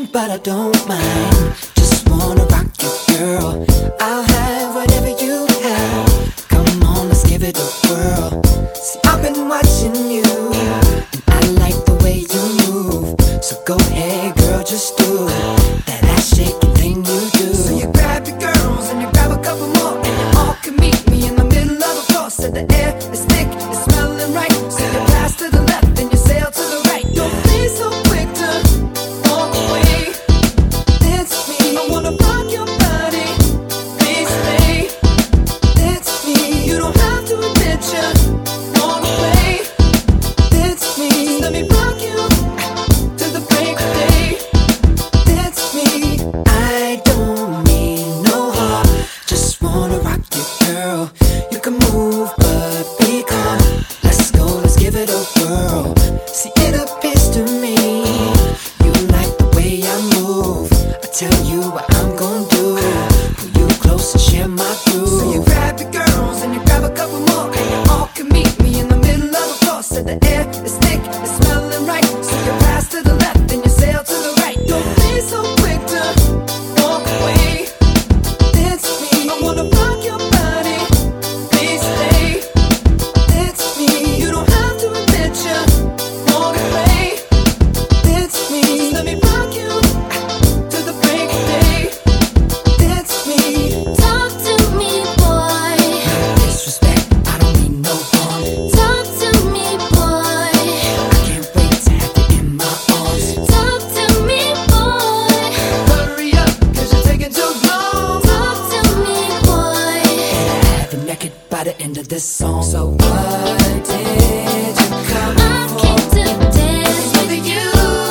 but I don't mind. Just wanna rock you, girl. I'll have whatever you have. Come on, let's give it a whirl. See, I've been watching you, and I like the way you move. So go ahead, girl, just do that ass shaking thing you do. So you grab your girls and you grab a couple more, and you all can meet me in the middle of the floor. So the air is thick, it's smelling right. So you pass to the left and you sail to the right. Don't be so quick to walk away. Dance with me, I wanna rock your body. Please stay. Dance with me, you don't have to admit you wanna play. Dance with me, just let me rock you till the break of day. Dance with me, I don't mean no harm. Just wanna rock you, girl. You can move, but be calm. Let's go, let's give it a whirl. See, it appears to me you like the way I move. I tell you what I'm gonna do. Pull you close and share my groove. So you grab your girls and you grab a couple more, and you all can meet me in the middle of the floor. So the air is thick, it's smelling right. So you pass to the left and you sail to the right. Don't be so quick to walk away. Dance with me, I wanna rock your body. Please stay. Dance with me, you don't have to admit you wanna play. Dance with me, just let me rock you till the break of day. Dance with me. Talk to me, boy. Disrespect, I don't mean no harm. Talk to me, boy. I can't wait to have you in my arms. Talk to me, boy. Hurry up, cause you're taking too long. Talk to me, boy. And I have you naked by the end of this song. So what did you come I came to dance with you.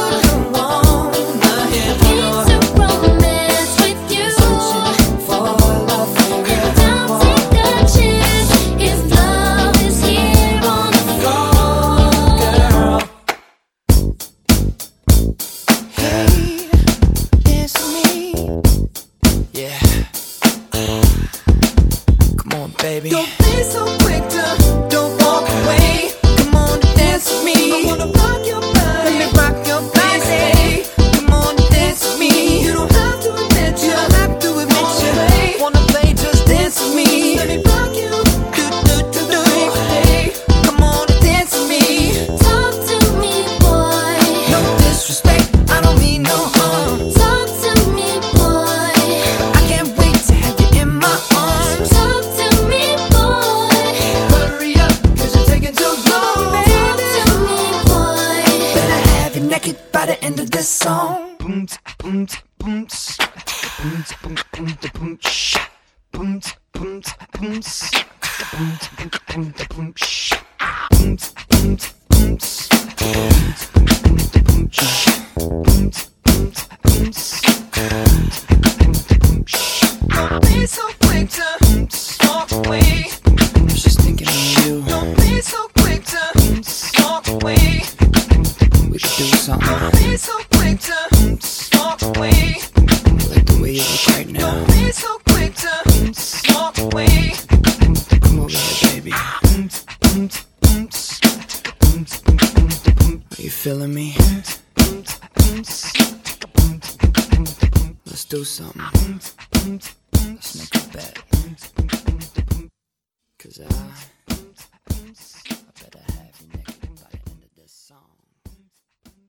wanna hear Came to romance with you. for love? And I'll take a chance if love is here on the floor. Girl, hey, dance with me. Yeah, come on, baby. Don't be so quick to don't walk away. Come on, dance with me. I wanna rock your body. Let me rock your body. Come on, dance with me. You don't have to admit you. Don't have to admit you wanna play. Just dance with me. Let me rock you. Do do do do. Hey, come on, dance with me. Talk to me, boy. No disrespect, I don't mean no harm. Talk to me, boy. I can't wait to have you in my arms. Talk to me, boy. Hurry up, cause you're taking too long, Talk baby. to me, boy. Better have you naked by the end of this song. Boom, boom, boom, boom, boom, boom, boom, boom, boom, boom, boom, boom, boom, boom, don't be so quick to walk away. I was just thinking of you. Don't be so quick to walk away. We could do something. Don't be so quick to walk away. Like the way you look right now. Don't be so quick to walk away. Come over here, baby. Are you feeling me? Let's do something. Let's make a bet. 'Cause